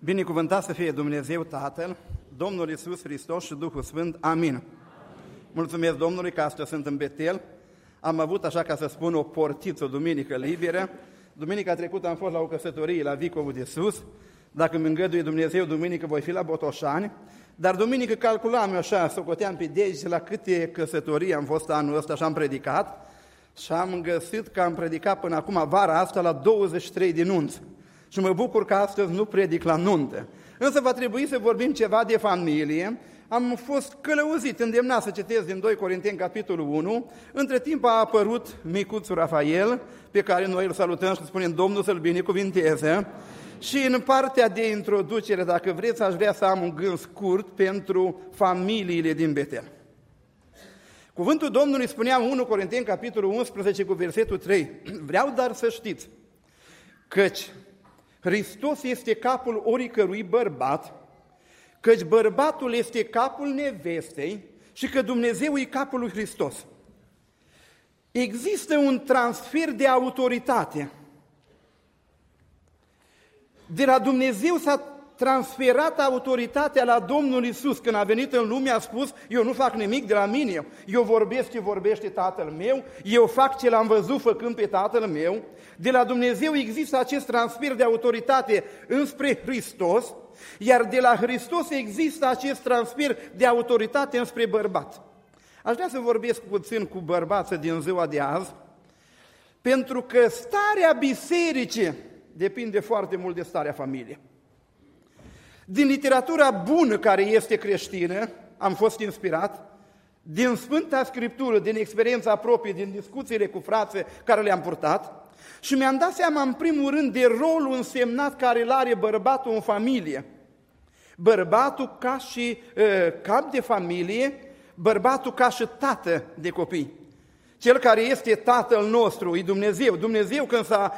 Binecuvântat să fie Dumnezeu Tatăl, Domnul Iisus Hristos și Duhul Sfânt. Amin. Mulțumesc Domnului că astăzi sunt în Betel. Am avut, așa ca să spun, o portiță, o duminică liberă. Duminica trecută am fost la o căsătorie la Vicovul de Sus. Dacă îmi îngăduie Dumnezeu, duminică voi fi la Botoșani. Dar duminică calculam eu așa, socoteam pe degi la câte căsătorii am fost anul ăsta și am predicat. Și am găsit că am predicat până acum, vara asta, la 23 de nunți. Și mă bucur că astăzi nu predic la nuntă. Însă va trebui să vorbim ceva de familie. Am fost călăuzit, îndemnat să citesc din 2 Corinteni, capitolul 1. Între timp a apărut micuțul Rafael, pe care noi îl salutăm și spunem Domnul să-l binecuvinteze. Și în partea de introducere, dacă vreți, aș vrea să am un gând scurt pentru familiile din Betel. Cuvântul Domnului spunea în 1 Corinteni, capitolul 11, cu versetul 3. Vreau dar să știți, căci Hristos este capul oricărui bărbat, căci bărbatul este capul nevestei și că Dumnezeu e capul lui Hristos. Există un transfer de autoritate. De la Dumnezeu s-a transferat autoritatea la Domnul Iisus. Când a venit în lume a spus, eu nu fac nimic de la mine, eu vorbesc ce vorbește Tatăl meu, eu fac ce l-am văzut făcând pe Tatăl meu. De la Dumnezeu există acest transfer de autoritate înspre Hristos, iar de la Hristos există acest transfer de autoritate înspre bărbat. Aș vrea să vorbesc puțin cu bărbații din ziua de azi, pentru că starea bisericii depinde foarte mult de starea familiei. Din literatura bună care este creștină, am fost inspirat, din Sfânta Scriptură, din experiența proprie, din discuțiile cu frații care le-am purtat, și mi-am dat seama în primul rând de rolul însemnat care îl are bărbatul în familie. Bărbatul ca și cap de familie, bărbatul ca și tată de copii. Cel care este Tatăl nostru, e Dumnezeu. Dumnezeu când s-a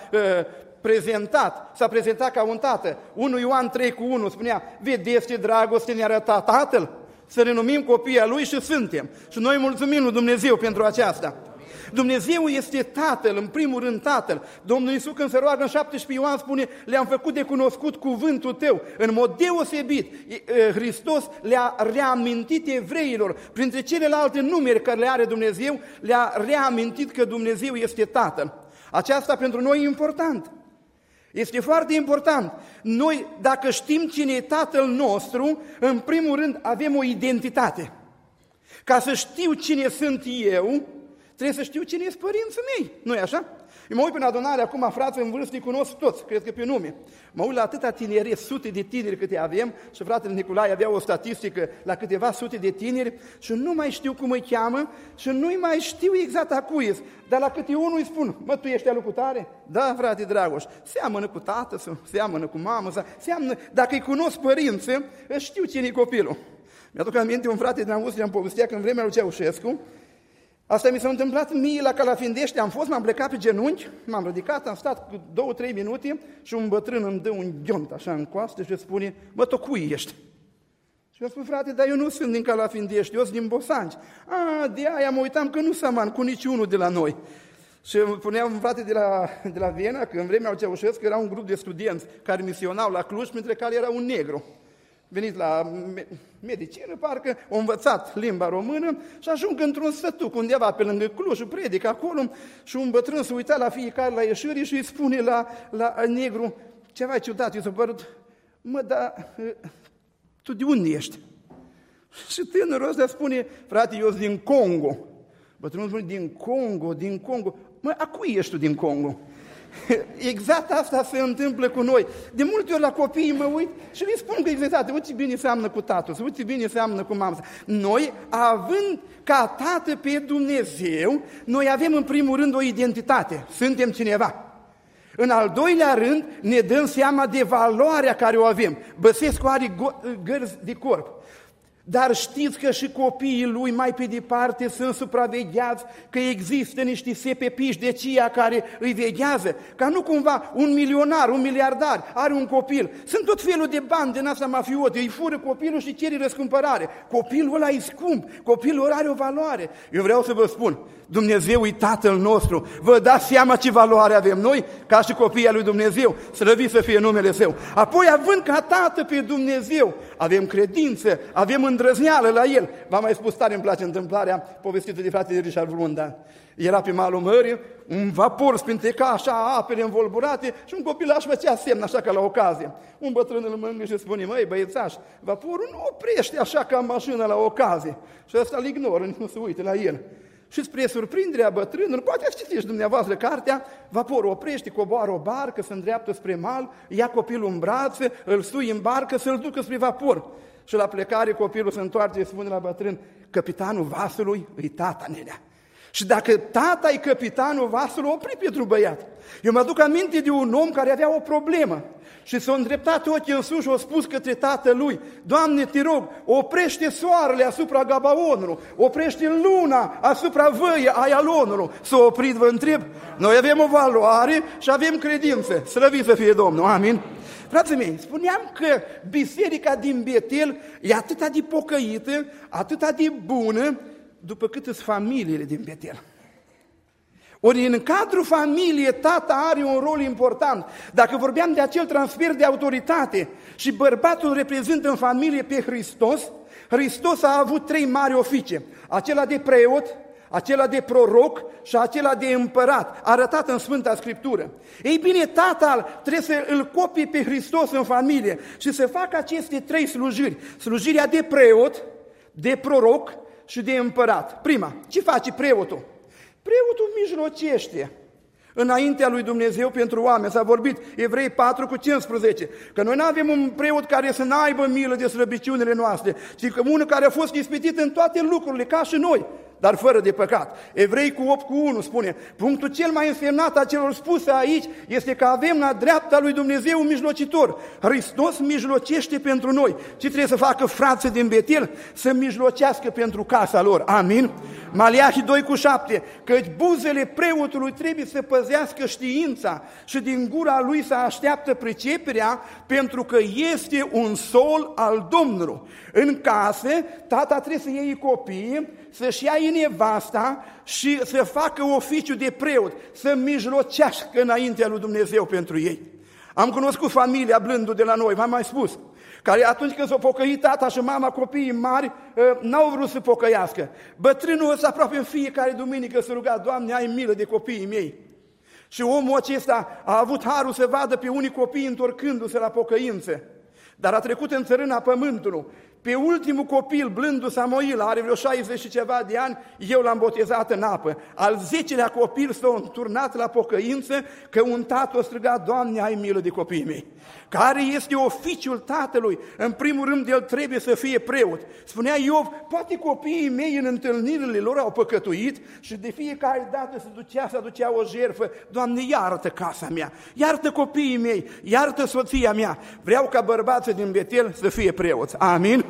prezentat ca un tată. 1 Ioan 3:1 spunea, vedeți ce dragoste ne-a arătat Tatăl? Să ne numim copiii a Lui și suntem. Și noi mulțumim lui Dumnezeu pentru aceasta. Dumnezeu este Tatăl, în primul rând Tatăl. Domnul Iisus când se roagă în 17 Ioan spune, le-am făcut de cunoscut cuvântul Tău. În mod deosebit, Hristos le-a reamintit evreilor, printre celelalte numeri care le are Dumnezeu, le-a reamintit că Dumnezeu este Tatăl. Aceasta pentru noi e important. Este foarte important. Noi, dacă știm cine e Tatăl nostru, în primul rând avem o identitate. Ca să știu cine sunt eu, trebuie să știu cine sunt părinții mei. Nu-i așa? Eu mă uit prin adunare acum, frații în vârstă, îi cunosc toți, cred că pe nume. Mă uit la atâta tineri, sute de tineri câte avem, și fratele Nicolae avea o statistică la câteva sute de tineri și nu mai știu cum îi cheamă și nu mai știu exact a cui ești. Dar la câte unul îi spun, mă, tu ești alucutare? Da, frate Dragoș, seamănă cu tată, seamănă cu mamă, seamănă, dacă îi cunosc părinții, știu cine e copilul. Mi-aduc aminte un frate din Austria, îmi povestea că în vremea lui Ceaușescu, asta mi s-a întâmplat mie la Calafindești, m-am plecat pe genunchi, m-am ridicat, am stat 2-3 minute și un bătrân îmi dă un ghiont așa în coastă și spune, mă, tu cui ești? Și eu spun, frate, dar eu nu sunt din Calafindești, eu sunt din Bosanci. De aia mă uitam că nu seamăn cu niciunul de la noi. Și îmi spunea un frate de la Viena că în vremea lui Ceaușescu era un grup de studenți care misionau la Cluj, printre care era un negru. Venit la medicină, parcă a învățat limba română și ajung într-un sătuc undeva pe lângă Cluj și predică acolo și un bătrân se uita la fiecare la ieșire și îi spune la negru, ceva ciudat, i s-a părut, mă, dar tu de unde ești? Și tânărul ăsta spune, frate, eu sunt din Congo. Bătrânul spune, din Congo. Mă, a cui ești tu din Congo? Exact asta se întâmplă cu noi. De multe ori la copiii mă uit și le spun că exact, uite ce bine seamănă cu tatăl, uite ce bine seamănă cu mama. Noi, având ca tată pe Dumnezeu, noi avem în primul rând o identitate, suntem cineva. În al doilea rând, ne dăm seama de valoarea care o avem. Băsescu are gărzi de corp. Dar știți că și copiii lui mai pe departe sunt supravegheați, că există niște sepepiși de ceea care îi veghează, ca nu cumva un milionar, un miliardar are un copil. Sunt tot felul de bani din asta mafiote, îi fură copilul și cere răscumpărare. Copilul ăla e scump, copilul ăla are o valoare. Eu vreau să vă spun, Dumnezeu e Tatăl nostru. Vă dați seama ce valoare avem noi, ca și copiii lui Dumnezeu, slăvit să fie numele Său. Apoi, având ca Tată pe Dumnezeu, avem credință, avem îndrăzneală la El. V-am mai spus, tare îmi place întâmplarea povestită de fratele Richard Vrunda. Era pe malul mării, un vapor spinteca așa, apele învolburate și un copilaș făcea semn așa ca la ocazie. Un bătrân îl mângâie și spune: măi băiețaș, vaporul nu oprește așa ca mașina la ocazie. Și ăsta îl ignoră, nici nu se uită la el. Și spre surprinderea bătrânului, poate ați citit și dumneavoastră cartea, vaporul oprește, coboară o barcă, se îndreaptă spre mal, ia copilul în brațe, îl sui în barcă să-l ducă spre vapor. Și la plecare copilul se întoarce și spune la bătrân: căpitanul vasului îi tata, nenea. Și dacă tata e căpitanul vasului, opri pentru băiat. Eu mă aduc aminte de un om care avea o problemă și s-a îndreptat ochii în sus și a spus către tatălui: Doamne, te rog, oprește soarele asupra Gabaonului, oprește luna asupra văii Aialonului. S-a oprit, vă întreb? Noi avem o valoare și avem credință. Slăvit să fie Domnul, amin? Frații mei, spuneam că biserica din Betel e atât de pocăită, atât de bună, după cât sunt familiile din Betel. Ori în cadrul familiei, tata are un rol important. Dacă vorbeam de acel transfer de autoritate și bărbatul reprezintă în familie pe Hristos, Hristos a avut 3 mari oficii: acela de preot, acela de proroc și acela de împărat, arătat în Sfânta Scriptură. Ei bine, tatăl trebuie să îl copie pe Hristos în familie și să facă aceste 3 slujiri: slujirea de preot, de proroc și de împărat. Prima, ce face preotul? Preotul mijlocește înaintea lui Dumnezeu pentru oameni. S-a vorbit Evrei 4:15, că noi nu avem un preot care să n-aibă milă de slăbiciunile noastre, ci că unul care a fost ispitit în toate lucrurile, ca și noi, dar fără de păcat. Evrei 8:1 spune: punctul cel mai însemnat a celor spuse aici este că avem la dreapta lui Dumnezeu un mijlocitor. Hristos mijlocește pentru noi. Ce trebuie să facă frații din Betel? Să mijlocească pentru casa lor. Amin? Maleahi 2:7, căci buzele preotului trebuie să păzească știința și din gura lui să așteaptă priceperea, pentru că este un sol al Domnului. În case, tata trebuie să iei copiii, să-și ia nevasta și să facă oficiu de preot, să mijlocească înaintea lui Dumnezeu pentru ei. Am cunoscut familia Blându de la noi, v-am mai spus, care atunci când s-au pocăit tata și mama, copiii mari, n-au vrut să pocăiască. Bătrânul ăsta aproape în fiecare duminică se ruga: Doamne, ai milă de copiii mei. Și omul acesta a avut harul să vadă pe unii copii întorcându-se la pocăință, dar a trecut în țărâna pământului. Pe ultimul copil, Blându Samoil, are vreo 60 și ceva de ani, eu l-am botezat în apă. Al 10-lea copil s-a înturnat la pocăință, că un tată o striga: Doamne, ai milă de copiii mei. Care este oficiul tatălui? În primul rând, el trebuie să fie preot. Spunea Iov: poate copiii mei în întâlnirile lor au păcătuit și de fiecare dată se aducea o jertfă. Doamne, iartă casa mea, iartă copiii mei, iartă soția mea. Vreau ca bărbații din Betel să fie preoți. Amin?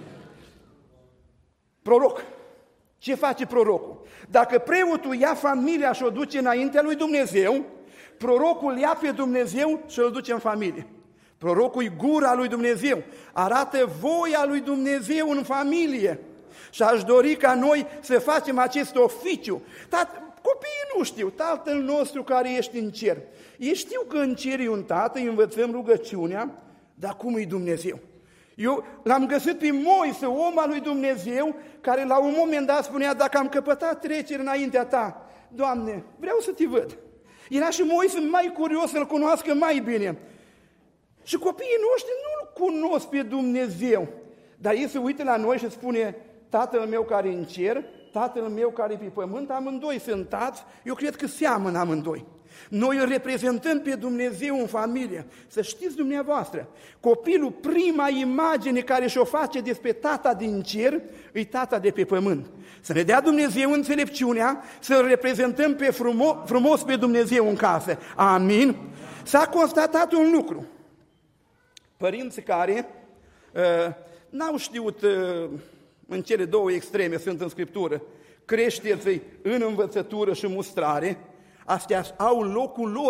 Proroc. Ce face prorocul? Dacă preotul ia familia și o duce înaintea lui Dumnezeu, prorocul ia pe Dumnezeu și îl duce în familie. Prorocul e gura lui Dumnezeu, arată voia lui Dumnezeu în familie. Și aș dori ca noi să facem acest oficiu. Copiii nu știu, Tatăl nostru care ești în cer. Ei știu că în cer e un Tată, îi învățăm rugăciunea, dar cum e Dumnezeu? Eu l-am găsit pe Moise, om al lui Dumnezeu, care la un moment dat spunea: dacă am căpătat trecere înaintea ta, Doamne, vreau să te văd. Era și Moise mai curios să-L cunoască mai bine. Și copiii noștri nu-L cunosc pe Dumnezeu, dar ei se uită la noi și spune: Tatăl meu care e în cer, Tatăl meu care e pe pământ, amândoi sunt tați, eu cred că seamănă amândoi. Noi îl reprezentăm pe Dumnezeu în familie. Să știți dumneavoastră, copilul, prima imagine care și-o face despre tata din cer, e tata de pe pământ. Să ne dea Dumnezeu înțelepciunea, să-L reprezentăm pe frumos pe Dumnezeu în casă. Amin? S-a constatat un lucru. Părinții care n-au știut în cele două extreme, sunt în Scriptură, creșteți-i în învățătură și mustrare, astea au locul lor.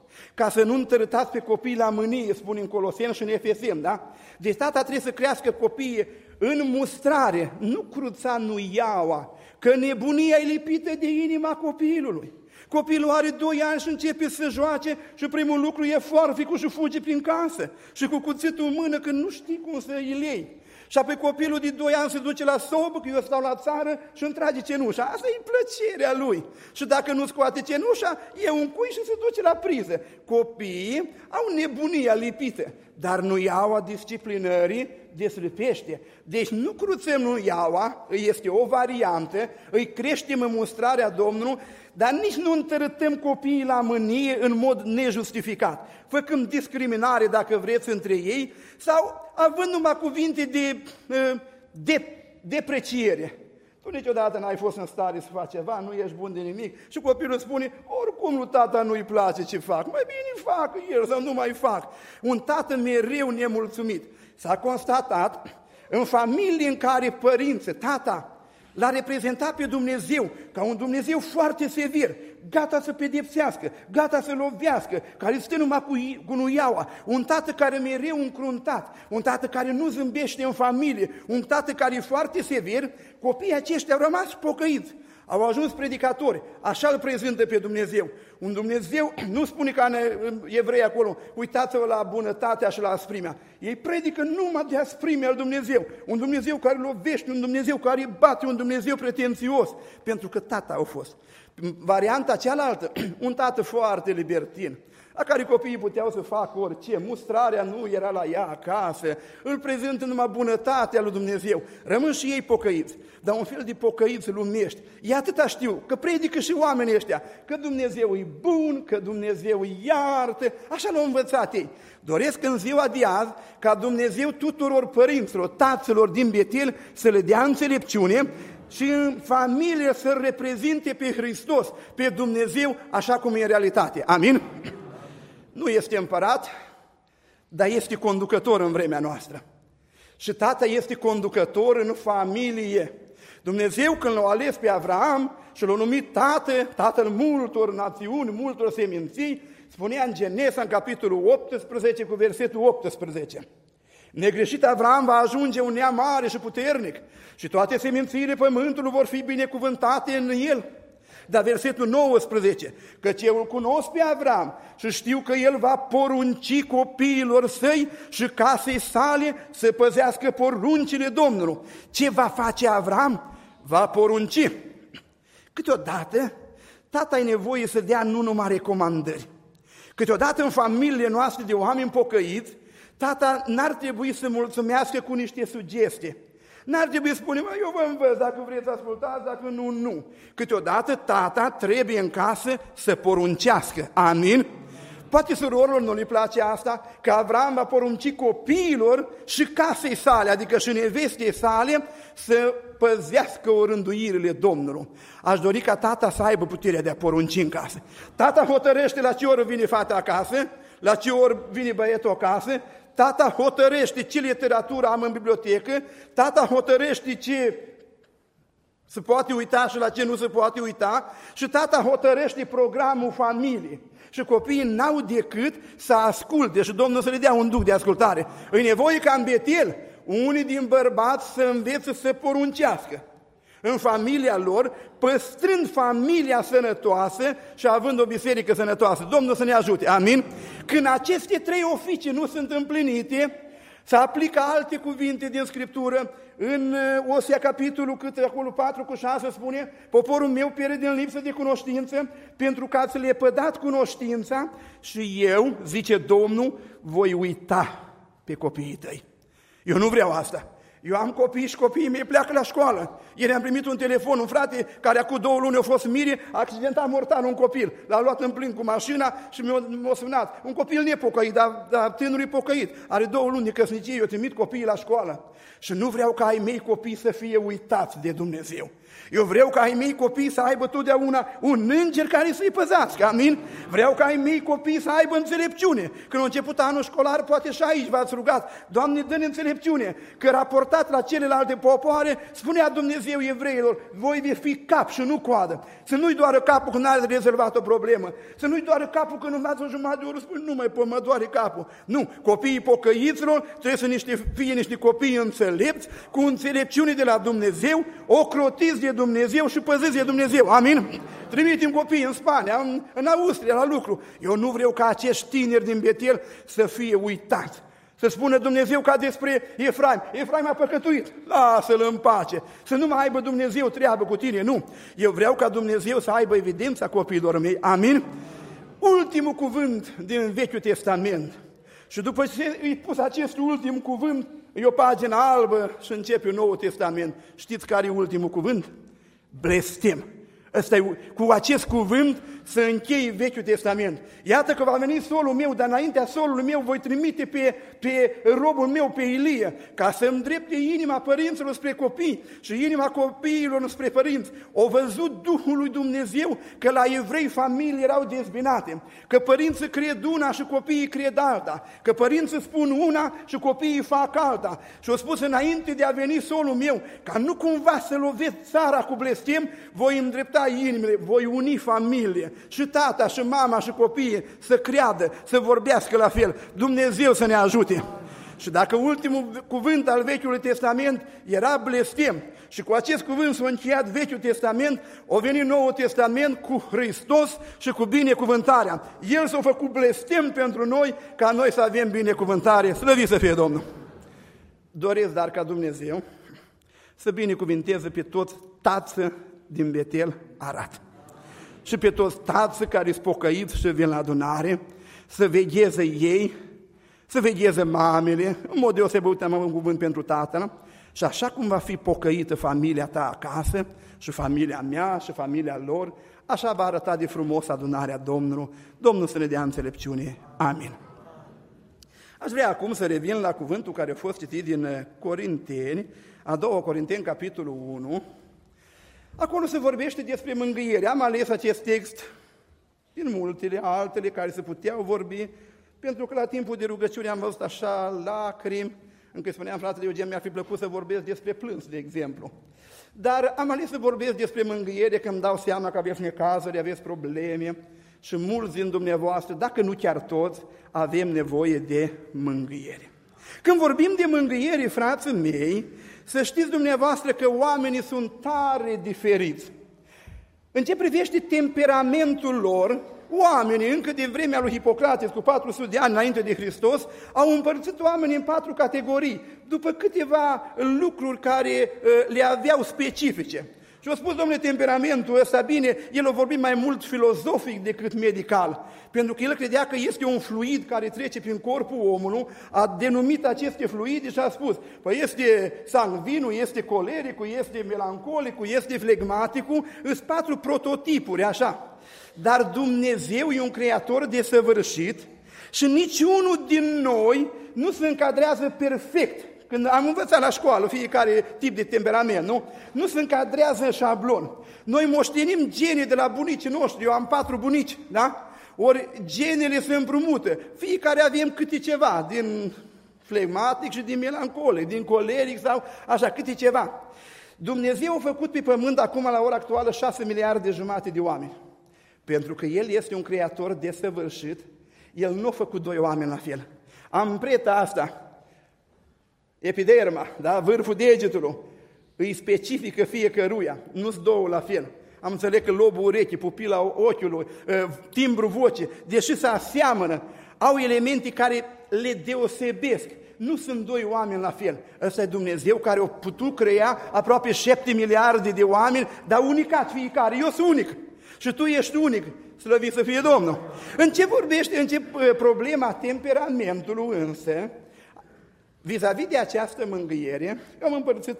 ca să nu întărâtați pe copii la mânie, spun în Coloseni și în Efeseni, da? Deci tata trebuie să crească copiii în mustrare, nu cruța, nu iaua, că nebunia e lipită de inima copilului. Copilul are 2 ani și începe să joace și primul lucru e forficul și fuge prin casă. Și cu cuțitul în mână, că nu știi cum să îl iei. Și apoi copilul de 2 ani se duce la sobă, că eu stau la țară și îmi trage cenușa. Asta e plăcerea lui. Și dacă nu scoate cenușa, e un cui și se duce la priză. Copiii au nebunia lipită, dar nu iaua disciplinării deslipește. Deci nu cruțăm nu iaua, este o variantă, îi creștem în mustrarea Domnului, dar nici nu întărâtăm copiii la mânie în mod nejustificat, făcând discriminare, dacă vreți, între ei, sau având numai cuvinte de depreciere. Tu niciodată n-ai fost în stare să faci ceva, nu ești bun de nimic și copilul spune, oricum lui tata nu-i place ce fac, mai bine fac el sau nu mai fac. Un tată mereu nemulțumit. S-a constatat în familii în care părinții, tata, l-a reprezentat pe Dumnezeu ca un Dumnezeu foarte sever, gata să pedepsească, gata să lovească, care stă numai cu nuiaua, un tată care mereu încruntat, un tată care nu zâmbește în familie, un tată care e foarte sever, copiii aceștia au rămas pocăiți, au ajuns predicatori, așa îl prezintă pe Dumnezeu. Un Dumnezeu nu spune ca în Evrei acolo, uitați-vă la bunătatea și la asprimea. Ei predică numai de asprimea al Dumnezeu. Un Dumnezeu care lovește, un Dumnezeu care bate, un Dumnezeu pretențios. Pentru că tata au fost. Varianta cealaltă, un tată foarte libertin, la care copiii puteau să facă orice, mustrarea nu era la ea acasă, îl prezintă numai bunătatea lui Dumnezeu. Rămân și ei pocăiți, dar un fel de pocăiți lumești. E atâta știu, că predică și oamenii ăștia, că Dumnezeu e bun, că Dumnezeu iartă, așa l-au învățat ei. Doresc în ziua de azi ca Dumnezeu tuturor părinților, taților din Betel să le dea înțelepciune și în familie să reprezinte pe Hristos, pe Dumnezeu, așa cum e în realitate. Amin? Nu este împărat, dar este conducător în vremea noastră. Și tata este conducător în familie. Dumnezeu, când l-a ales pe Avraam și l-a numit tatăl multor națiuni, multor seminții, spunea în Genesa, în capitolul 18, cu versetul 18. Negreșit Avraam va ajunge un neam mare și puternic și toate semințiile pământului vor fi binecuvântate în el. Dar versetul 19, căci eu îl cunosc pe Avraam și știu că el va porunci copiilor săi și casei sale să păzească poruncile Domnului. Ce va face Avraam? Va porunci. Câteodată, tata ai nevoie să dea nu numai recomandări. Câteodată în familiile noastre de oameni pocăiți, tata n-ar trebui să mulțumească cu niște sugestii. N-ar trebui să spunem, eu vă învăț, dacă vreți să ascultați, dacă nu, nu. Câteodată tata trebuie în casă să poruncească. Amin? Poate surorilor nu le place asta, că Avraam va porunci copiilor și casei sale, adică și nevestei sale, să păzească orânduirile Domnului. Aș dori ca tata să aibă puterea de a porunci în casă. Tata hotărăște la ce oră vine fata acasă, la ce oră vine băietul acasă, tata hotărăște ce literatură am în bibliotecă, tata hotărăște ce se poate uita și la ce nu se poate uita și tata hotărăște programul familiei. Și copiii n-au decât să asculte și Domnul să le dea un duc de ascultare. E nevoie ca în Betel unii din bărbați să învețe să poruncească în familia lor, păstrând familia sănătoasă și având o biserică sănătoasă. Domnul să ne ajute, amin? Când aceste 3 oficii nu sunt împlinite, se aplică alte cuvinte din Scriptură. În Osea capitolul acolo 4:6 spune, poporul meu pierde în lipsă de cunoștință, pentru că ați lepădat cunoștința și eu, zice Domnul, voi uita pe copiii tăi. Eu nu vreau asta. Eu am copii și copiii mei pleacă la școală. Ieri am primit un telefon, un frate care acum 2 luni a fost mire, a accidentat mortal un copil. L-a luat în plin cu mașina și mi-a sunat. Un copil nepocăit, dar tânărul e pocăit. Are 2 luni de căsnicie, eu trimit copiii la școală. Și nu vreau ca ai mei copii să fie uitați de Dumnezeu. Eu vreau ca ai mei copii să aibă totdeauna un înger care să-i păzească, amin? Vreau ca ai mei copii să aibă înțelepciune. Când a început anul școlar, poate și aici v-ați rugat, Doamne, dă-ne înțelepciune, că raportat la celelalte popoare, spunea Dumnezeu evreilor, voi veți fi cap și nu coadă. Să nu-i doară capul când n-ați rezolvat o problemă. Să nu-i doară capul când învață o jumătate de oră, spune, nu mai pot, mă doare capul. Nu, copiii pocăiților trebuie să fie niște copii înțelepți, cu înțelepciune de la Dumnezeu, ocrotiți de Dumnezeu și păziți de Dumnezeu. Amin? Trimitem copiii în Spania, în Austria, la lucru. Eu nu vreau ca acești tineri din Betel să fie uitați. Să spună Dumnezeu ca despre Efraim. Efraim a păcătuit, lasă-l în pace. Să nu mai aibă Dumnezeu treabă cu tine, nu. Eu vreau ca Dumnezeu să aibă evidența copiilor mei. Amin? Ultimul cuvânt din Vechiul Testament. Și după ce îi pus acest ultim cuvânt, e o pagină albă și începe un Nou Testament. Știți care e ultimul cuvânt? Blestem. Cu acest cuvânt să închei Vechiul Testament. Iată că va veni solul meu, dar înaintea solului meu voi trimite pe robul meu, pe Ilie, ca să îndrepte inima părinților spre copii și inima copiilor spre părinți. O văzut Duhul lui Dumnezeu că la evrei familii erau dezbinate, că părinții cred una și copiii cred alta, că părinții spun una și copiii fac alta. Și au spus, înainte de a veni solul meu, ca nu cumva să lovesc țara cu blestem, voi îndrepta inimile, voi uni familie, și tata, și mama, și copiii să creadă, să vorbească la fel. Dumnezeu să ne ajute. Și dacă ultimul cuvânt al Vechiului Testament era blestem, și cu acest cuvânt s-a încheiat Vechiul Testament, a venit Noul Testament cu Hristos și cu binecuvântarea. El s-a făcut blestem pentru noi, ca noi să avem binecuvântare. Slăvit să fie Domnul! Doresc dar ca Dumnezeu să binecuvinteze pe toți tață din Betel Arat. Și pe toți tații care sunt pocăiți și vin la adunare, să vegheze ei, să vegheze mamele, în mod deosebit am un cuvânt pentru tatăl, și așa cum va fi pocăită familia ta acasă, și familia mea, și familia lor, așa va arăta de frumos adunarea Domnului. Domnul să ne dea înțelepciune. Amin. Aș vrea acum să revin la cuvântul care a fost citit din Corinteni, a 2 Corinteni, capitolul 1. Acolo se vorbește despre mângâiere. Am ales acest text din multele altele care se puteau vorbi, pentru că la timpul de rugăciune am văzut așa lacrimi, încă spuneam fratele Eugen, mi-ar fi plăcut să vorbesc despre plâns, de exemplu. Dar am ales să vorbesc despre mângâiere, că îmi dau seama că aveți necazuri, aveți probleme și mulți din dumneavoastră, dacă nu chiar toți, avem nevoie de mângâiere. Când vorbim de mângâiere, frații mei, să știți dumneavoastră că oamenii sunt tare diferiți. În ce privește temperamentul lor, oamenii, încă de vremea lui Hipocrates, cu 400 de ani înainte de Hristos, au împărțit oamenii în 4 categorii, după câteva lucruri care le aveau specifice. Și au spus, domnule, temperamentul ăsta, bine, el a vorbit mai mult filozofic decât medical, pentru că el credea că este un fluid care trece prin corpul omului, a denumit aceste fluide și a spus, păi este sanguinul, este colericul, este melancolicul, este flegmaticul, sunt 4 prototipuri, așa. Dar Dumnezeu e un creator desăvârșit și niciunul din noi nu se încadrează perfect. Când am învățat la școală fiecare tip de temperament, nu se încadrează în șablon. Noi moștenim genii de la bunicii noștri, eu am 4 bunici, da? Ori genele se împrumută. Fiecare avem câte ceva, din flegmatic și din melancolic, din coleric sau așa, câte ceva. Dumnezeu a făcut pe pământ acum la ora actuală 6 miliarde jumate de oameni. Pentru că El este un creator desăvârșit, El nu a făcut 2 oameni la fel. Ampreta asta, epiderma, da? Vârful degetului, îi specifică fiecăruia, nu-s 2 la fel. Am înțeles că lobul urechii, pupila ochiului, timbru vocii, deși se aseamănă, au elemente care le deosebesc. Nu sunt 2 oameni la fel. Ăsta e Dumnezeu care a putut crea aproape 7 miliarde de oameni, dar unicat fiecare. Eu sunt unic și tu ești unic. Slăvit să fie Domnul. În ce vorbește problema temperamentului însă, vis-a-vis de această mângâiere, eu am împărțit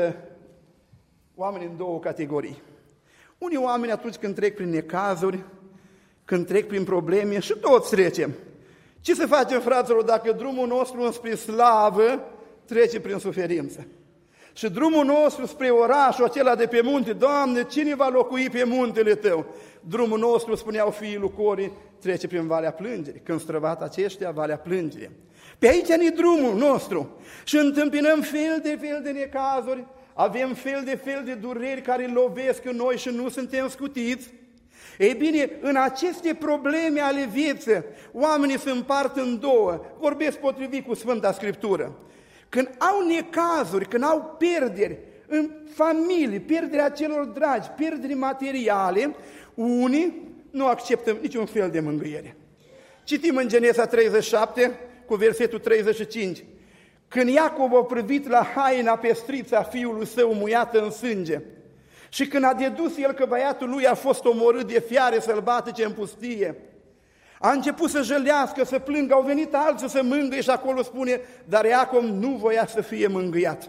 oamenii în 2 categorii. Unii oameni atunci când trec prin necazuri, când trec prin probleme, și toți trecem. Ce să facem, fraților, dacă drumul nostru înspre slavă trece prin suferință? Și drumul nostru spre orașul acela de pe munte, Doamne, cine va locui pe muntele Tău? Drumul nostru, spuneau fiii lui Cori, trece prin Valea Plângerii. Când străbat aceștia, Valea Plângerii. Pe aici e drumul nostru și întâmpinăm fel de necazuri, avem fel de dureri care lovesc în noi și nu suntem scutiți. Ei bine, în aceste probleme ale vieții, oamenii se împart în două, vorbesc potrivit cu Sfânta Scriptură. Când au necazuri, când au pierderi în familie, pierderea celor dragi, pierderi materiale, unii nu acceptă niciun fel de mângâiere. Citim în Genesa 37, cu versetul 35. Când Iacov a privit la haina pestriță a fiului său muiată în sânge și când a dedus el că băiatul lui a fost omorât de fiare sălbatice în pustie, a început să jălească, să plângă, au venit alții să mângâie și acolo spune, dar Iacov nu voia să fie mângâiat.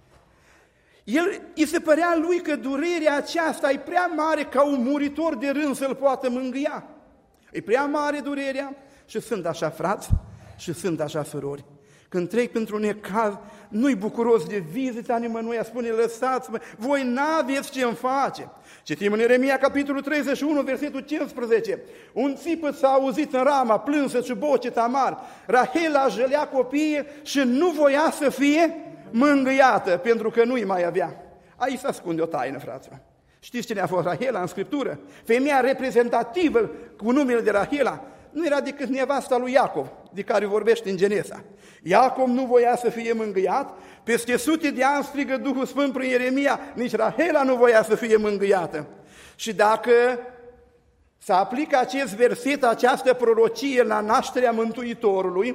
Îi se părea lui că durerea aceasta e prea mare ca un muritor de rând să-l poată mângâia. E prea mare durerea și sunt așa frați și sunt așa surori. Când trec pentru necaz, nu-i bucuros de vizita nimănui, spune, lăsați-mă, voi n-aveți ce-mi face. Citim în Ieremia, capitolul 31, versetul 15. Un țipăt s-a auzit în Rama, plânsă și boce Tamar. Rahela jălea copiii și nu voia să fie mângâiată, pentru că nu-i mai avea. Aici se ascunde o taină, fraților. Știți cine a fost Rahela în Scriptură? Femeia reprezentativă cu numele de Rahela nu era decât nevasta lui Iacov, de care vorbește în Genesa. Iacov nu voia să fie mângâiat, peste sute de ani strigă Duhul Sfânt prin Ieremia, nici Rahela nu voia să fie mângâiată. Și dacă se aplică acest verset, această prorocie la nașterea Mântuitorului,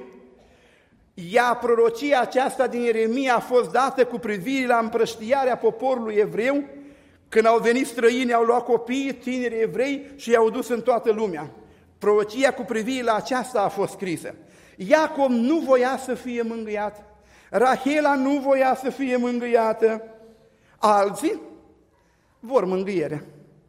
prorocia aceasta din Ieremia a fost dată cu privire la împrăștiarea poporului evreu, când au venit străini, au luat copiii, tineri evrei și i-au dus în toată lumea. Prorocia cu privire la aceasta a fost scrisă. Iacov nu voia să fie mângâiat, Rahela nu voia să fie mângâiată, alții vor mângâiere.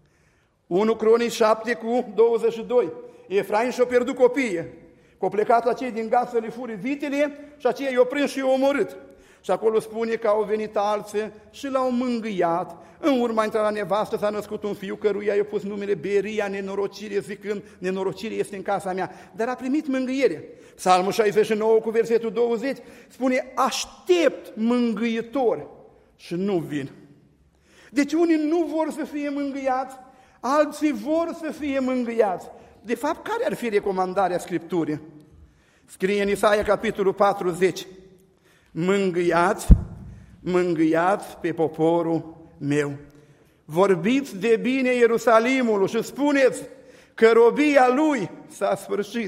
1 Cronici 7 cu 22. Efraim și-a pierdut copiii, că au plecat la cei din Gat să le fure vitele și aceia i-au prins și i-au omorât. Și acolo spune că au venit alții și l-au mângâiat. În urmă a intrat la nevastă, s-a născut un fiu căruia i-a pus numele Beria, nenorocire, zicând, nenorocire este în casa mea. Dar a primit mângâiere. Psalmul 69 cu versetul 20 spune, aștept mângâitor și nu vin. Deci unii nu vor să fie mângâiați, alții vor să fie mângâiați. De fapt, care ar fi recomandarea Scripturii? Scrie în Isaia capitolul 40, mângâiați, mângâiați pe poporul meu. Vorbiți de bine Ierusalimului și spuneți că robia lui s-a sfârșit,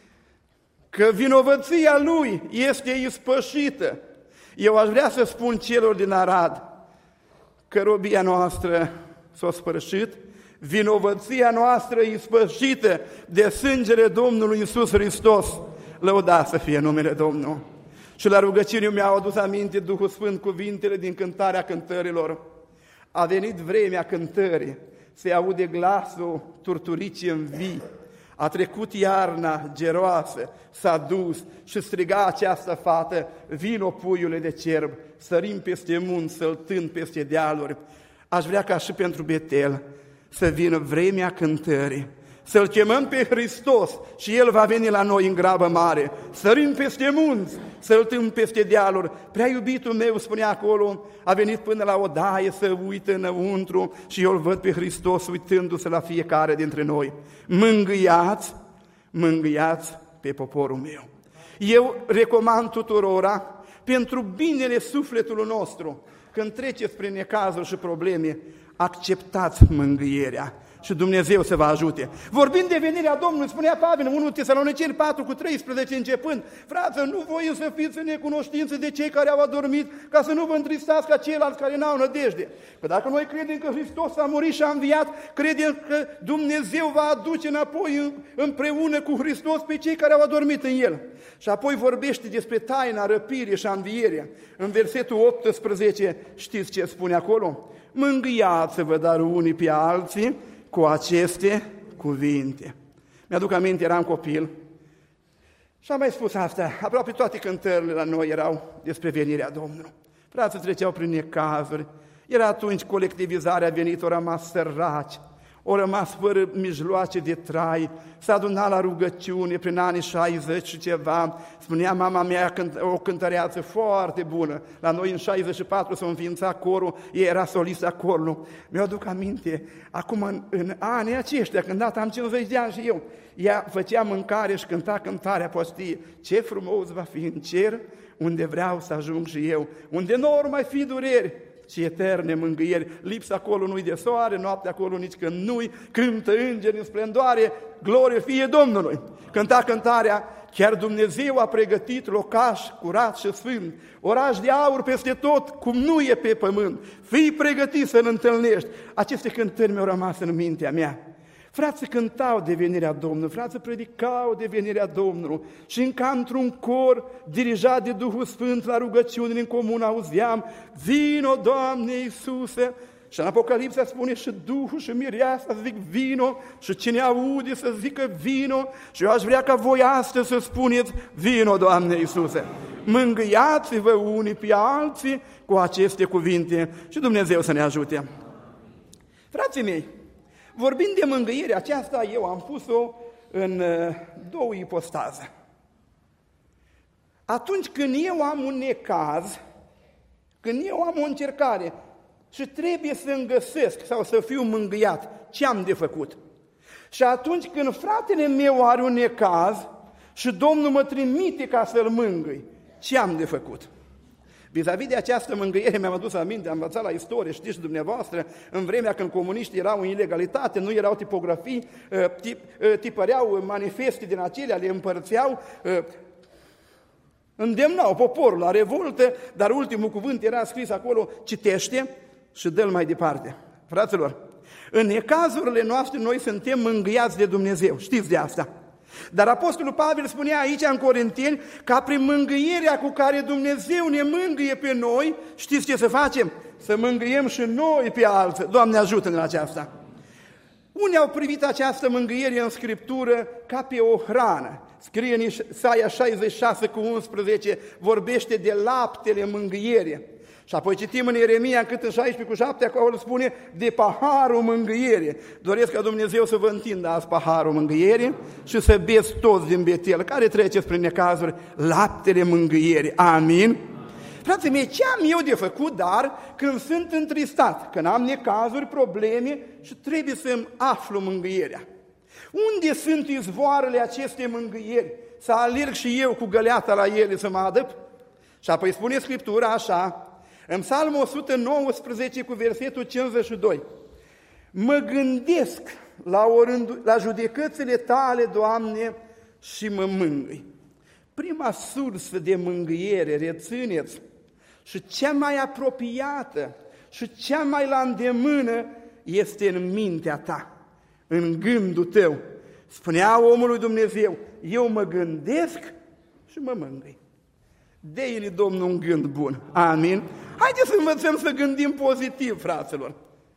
că vinovăția lui este ispășită. Eu aș vrea să spun celor din Arad că robia noastră s-a sfârșit, vinovăția noastră ispășită de sângele Domnului Iisus Hristos. Lăudați să fie numele Domnului. Și la rugăciune mi-au adus aminte Duhul Sfânt cuvintele din Cântarea Cântărilor. A venit vremea cântării, se aude glasul turturicii în vii. A trecut iarna geroasă, s-a dus și striga această fată, vino puiule de cerb, sărim peste munți, săltând peste dealuri. Aș vrea ca și pentru Betel să vină vremea cântării, să-L chemăm pe Hristos și El va veni la noi în grabă mare. Sărim peste munți, săltăm peste dealuri. Prea iubitul meu, spunea acolo, a venit până la odaie să uită înăuntru și eu îl văd pe Hristos uitându-se la fiecare dintre noi. Mângâiați, mângâiați pe poporul meu. Eu recomand tuturora, pentru binele sufletului nostru, când treceți prin necazuri și probleme, acceptați mângâierea și Dumnezeu să vă ajute. Vorbind de venirea Domnului, spunea Pavel în 1 Tesaloniceni 4 cu 13 începând, frață, nu voi să fiți în necunoștință de cei care au adormit, ca să nu vă întristați ca ceilalți care n-au nădejde. Că dacă noi credem că Hristos a murit și a înviat, credem că Dumnezeu va aduce înapoi împreună cu Hristos pe cei care au adormit în El. Și apoi vorbește despre taina răpirii și a învierii. În versetul 18, știți ce spune acolo? Mângâiați-vă dar unii pe alții cu aceste cuvinte. Mi-aduc aminte, eram copil și am mai spus asta, aproape toate cântările la noi erau despre venirea Domnului. Frații treceau prin necazuri. Era atunci colectivizarea venit, au rămas săraci, au rămas fără mijloace de trai, s-a adunat la rugăciune prin anii 60 și ceva. Spunea mama mea o cântăreață foarte bună. La noi în 64 s-a înființat corul, ea era solista corului. Mi-aduc aminte, acum în anii aceștia, când am 50 de ani și eu, ea făcea mâncare și cânta cântarea postie. Ce frumos va fi în cer, unde vreau să ajung și eu, unde nu or mai fi dureri, ci eterne mângâieri. Lipsa acolo nu-i de soare, noaptea acolo nici când nu-i, cântă îngeri în splendoare, glorie fie Domnului. Cânta cântarea, chiar Dumnezeu a pregătit locaș curat și sfânt, oraș de aur peste tot, cum nu e pe pământ. Fii pregătit să-L întâlnești. Aceste cântări mi-au rămas în mintea mea. Frații cântau de venirea Domnului, frații predicau de venirea Domnului și încă într-un cor dirijat de Duhul Sfânt la rugăciuni în comun auzeam, vino, Doamne Iisuse, și în Apocalipsa spune și Duhul și mireasa să zic vino și cine aude să zică vino și eu aș vrea ca voi astăzi să spuneți vino, Doamne Iisuse. Mângâiați-vă unii pe alții cu aceste cuvinte și Dumnezeu să ne ajute. Frații mei, vorbind de mângâiere, aceasta eu am pus-o în două ipostaze. Atunci când eu am un necaz, când eu am o încercare și trebuie să-mi găsesc sau să fiu mângâiat, ce am de făcut? Și atunci când fratele meu are un necaz și Domnul mă trimite ca să-l mângâi, ce am de făcut? Vis-a-vis de această mângâiere mi-am adus aminte, am învățat la istorie, știți dumneavoastră, în vremea când comuniștii erau în ilegalitate, nu erau tipografii, tipăreau manifeste din acelea, le împărțeau, îndemnau poporul la revoltă, dar ultimul cuvânt era scris acolo, citește și dă-l mai departe. Fraților, în necazurile noastre noi suntem mângâiați de Dumnezeu, știți de asta. Dar Apostolul Pavel spunea aici în Corinteni, ca prin mângâierea cu care Dumnezeu ne mângâie pe noi, știți ce să facem? Să mângâiem și noi pe alții. Doamne ajută-ne la aceasta! Unii au privit această mângâiere în Scriptură ca pe o hrană. Scrie în Isaia 66:11, vorbește de laptele mângâiere. Și apoi citim în Ieremia, cât în 16:7, acolo spune de paharul mângâiere. Doresc ca Dumnezeu să vă întindă azi paharul mângâiere și să beți toți din Betel, care treceți prin necazuri, laptele mângâiere. Amin? Frații mei, ce am eu de făcut, dar când sunt întristat, când am necazuri, probleme și trebuie să-mi aflu mângâierea? Unde sunt izvoarele acestei mângâieri? Să alerg și eu cu găleata la ele să mă adăp? Și apoi spune Scriptura așa, în Psalmul 119 cu versetul 52, mă gândesc la judecățile tale, Doamne, și mă mângâi. Prima sursă de mângâiere, rețineți, și cea mai apropiată și cea mai la îndemână este în mintea ta, în gândul tău. Spunea omul lui Dumnezeu, eu mă gândesc și mă mângâi. Dă-i Domnul un gând bun. Amin? Haideți să învățăm să gândim pozitiv, fraților.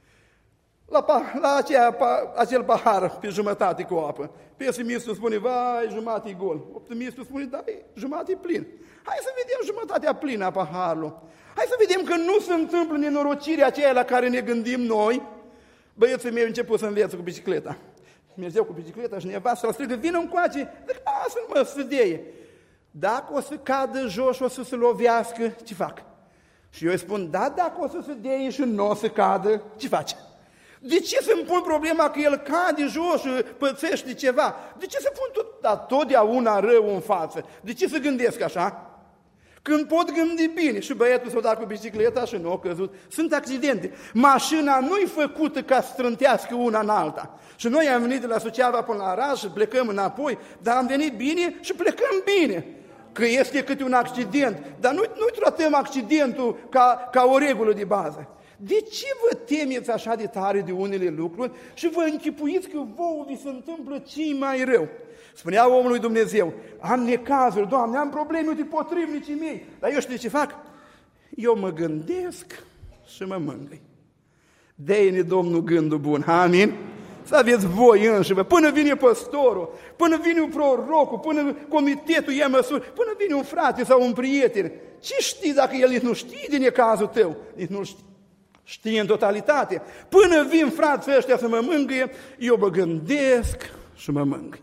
La acel pahar pe jumătate cu apă. Pesimistul spune, vai, jumătate e gol. Optimistul spune, da, jumătate e plin. Hai să vedem jumătatea plină a paharului. Hai să vedem că nu se întâmplă nenorocirea aceea la care ne gândim noi. Băieții mei au început să învețe cu bicicleta. Mergeau cu bicicleta și nevastă la strigă, vină încoace, zic, lasă-l mă, sădeie. Dacă o să cadă jos, o să se lovească, ce fac? Și eu îi spun, da, dacă o să se deie și nu o să cadă, ce faci? De ce să-mi pun problema că el cade jos și pățește ceva? De ce să pun totdeauna rău în față? De ce să gândesc așa? Când pot gândi bine, și băiatul s-a dat cu bicicleta și nu a căzut. Sunt accidente. Mașina nu-i făcută ca să strântească una în alta. Și noi am venit de la Suceava până la Arad și plecăm înapoi, dar am venit bine și plecăm bine. Că este câte un accident, dar nu tratăm accidentul ca o regulă de bază. De ce vă temeți așa de tare de unele lucruri și vă închipuiți că vouă vi se întâmplă cei mai rău? Spunea omul lui Dumnezeu, am necazuri, Doamne, am probleme, uite, potrivnicii mei, dar eu știu ce fac? Eu mă gândesc și mă mângâi. Dă-i-ne Domnul gândul bun, amin? Să aveți voi înșivă, până vine păstorul, până vine un prorocul, până comitetul ia măsuri, până vine un frate sau un prieten, Ce știi dacă El nici nu știe din necazul tău? Nici nu știe în totalitate. Până vin frații ăștia să mă mângâie, eu mă gândesc și mă mângâi.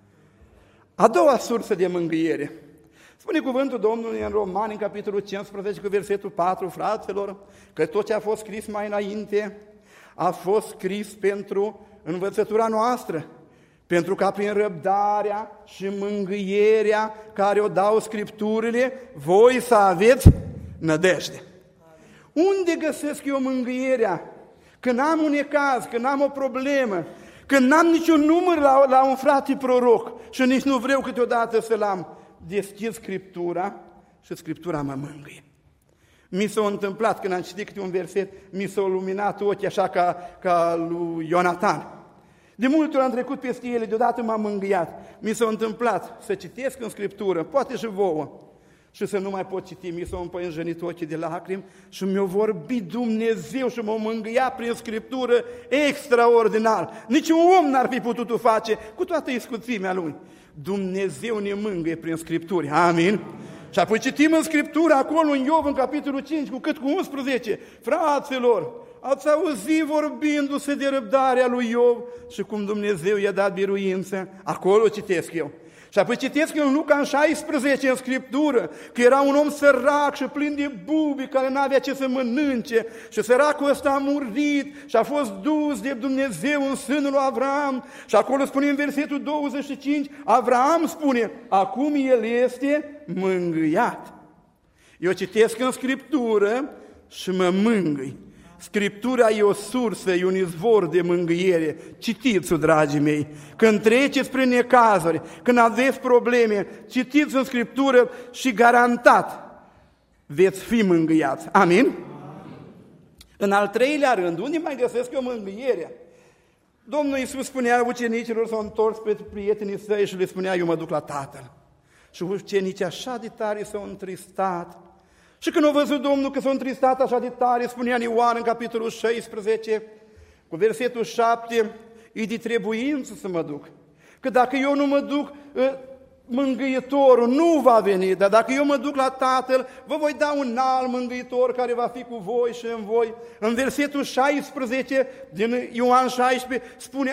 A doua sursă de mângâiere. Spune cuvântul Domnului în Romani, în capitolul 15, cu versetul 4, fraților, că tot ce a fost scris mai înainte a fost scris pentru învățătura noastră, pentru ca prin răbdarea și mângâierea care o dau Scripturile, voi să aveți nădejde. Unde găsesc eu mângâierea? Când am un necaz, când am o problemă, când n-am niciun număr la un frate proroc și nici nu vreau câteodată să-l am, deschid Scriptura și Scriptura mă mângâie. Mi s-a întâmplat, când am citit câte un verset, mi s-a luminat ochii așa ca lui Ionatan. De multe ori am trecut peste ele, deodată m-am mângâiat. Mi s-a întâmplat să citesc în Scriptură, poate și vouă, și să nu mai pot citi, mi s-au împăienjenit ochii de lacrimi și mi-a vorbit Dumnezeu și m-a mângâiat prin Scriptură extraordinar. Niciun om n-ar fi putut-o face cu toată iscuțimea lui. Dumnezeu ne mângâie prin Scripturi. Amin? Și apoi citim în Scriptură, acolo în Iov, în capitolul 5, cu 11, fraților, ați auzit vorbindu-se de răbdarea lui Iov și cum Dumnezeu i-a dat biruință? Acolo citesc eu. Și apoi citesc eu în Luca în 16, în Scriptură, că era un om sărac și plin de bubi, care n-avea ce să mănânce, și săracul ăsta a murit și a fost dus de Dumnezeu în sânul lui Avram. Și acolo spune în versetul 25, Avram spune, acum el este mângâiat. Eu citesc în Scriptură și mă mângâi. Scriptura e o sursă, e un izvor de mângâiere. Citiți-o, dragii mei, când treceți prin necazuri, când aveți probleme, citiți în Scriptură și garantat veți fi mângâiați. Amin? Amin. În al treilea rând, unde mai găsesc eu mângâierea? Domnul Iisus spunea ucenicilor, s-au întors pe prietenii săi și le spunea, eu mă duc la Tatăl. Și ucenicii așa de tare s-au întristat. Și când au văzut Domnul că s-a întristat așa de tare, spunea în Ioan în capitolul 16, cu versetul 7, e de trebuință să mă duc. Că dacă eu nu mă duc, mângâietorul nu va veni, dar dacă eu mă duc la Tatăl, vă voi da un alt mângâietor care va fi cu voi și în voi. În versetul 16 din Ioan 16,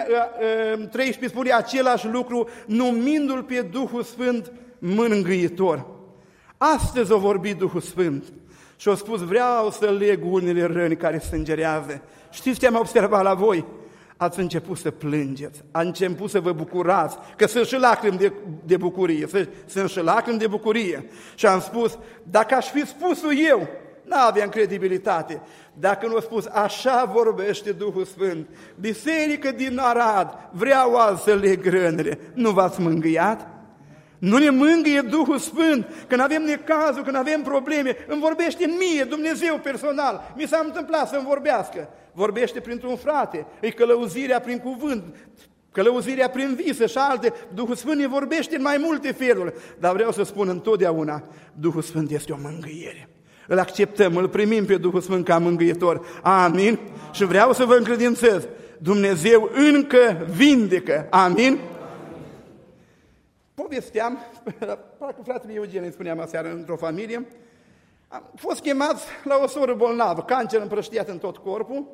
13 spune același lucru, numindu-L pe Duhul Sfânt mângâietor. Astăzi a vorbit Duhul Sfânt și a spus, vreau să leg unele răni care sângerează. Știți ce am observat la voi? Ați început să plângeți, ați început să vă bucurați, că sunt și lacrimi de bucurie, sunt și lacrimi de bucurie. Și am spus, dacă aș fi spus-o eu, n-aveam credibilitate. Dacă nu a spus, așa vorbește Duhul Sfânt, biserică din Arad, vreau azi să leg rănile, nu v-ați mângâiat? Nu ne mângâie Duhul Sfânt când avem necazuri, când avem probleme, îmi vorbește mie, Dumnezeu personal. Mi s-a întâmplat să-mi vorbească. Vorbește printr-un frate, e călăuzirea prin cuvânt, călăuzirea prin vise și alte. Duhul Sfânt ne vorbește în mai multe feluri. Dar vreau să spun întotdeauna, Duhul Sfânt este o mângâiere. Îl acceptăm, îl primim pe Duhul Sfânt ca mângâietor. Amin? Și vreau să vă încredințez, Dumnezeu încă vindecă. Amin? Povesteam, parcă fratele Eugen îi spuneam aseară într-o familie, am fost chemați la o soră bolnavă, cancer împrăștiat în tot corpul.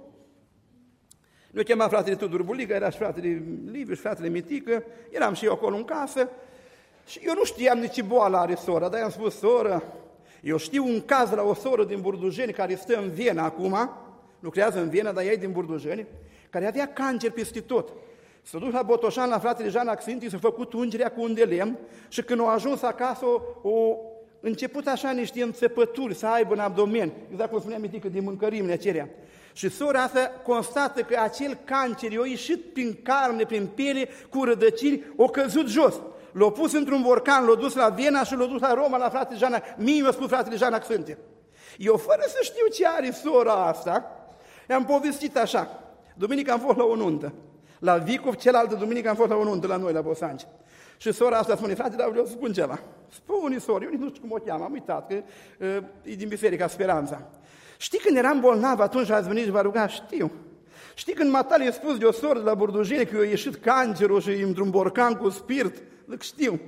Ne-a chemat fratele Tudor Bulică, era și fratele Liviu și fratele Mitică, eram și eu acolo în casă și eu nu știam nici ce boală are sora, dar i-am spus, soră, eu știu un caz la o soră din Burdujeni care stă în Viena acum, lucrează în Viena, dar ea e din Burdujeni, care avea cancer peste tot. S-a dus la Botoșan, la fratele Jean Axinti, s-a făcut ungerea cu un de lemn și când a ajuns acasă, început așa niște înțepături să aibă în abdomen, exact cum spunea Mitică, de mâncărimile acelea. Și sora asta constată că acel cancer i-a ieșit prin carne, prin piele, cu rădăcini, o căzut jos. L-a pus într-un borcan, l-a dus la Viena și l-a dus la Roma, la fratele Jean. Mie mi-a spus fratele Jean Axinti. Eu, fără să știu ce are sora asta, i-am povestit așa. Duminică am fost la o nuntă. La Vicov, cealaltă duminică am fost la o nuntă la noi, la Bosanci. Și sora asta spune, frate, dar vreau să spun ceva. Spune, sora, eu nici nu știu cum o cheamă, am uitat, că e din Biserica Speranța. Știi când eram bolnav, atunci ați venit și v-a rugat? Știu. Știi când matale i-a spus de o soră de la Burdujeni că i-a ieșit cancerul și într-un borcan cu spirit? Zic, știu.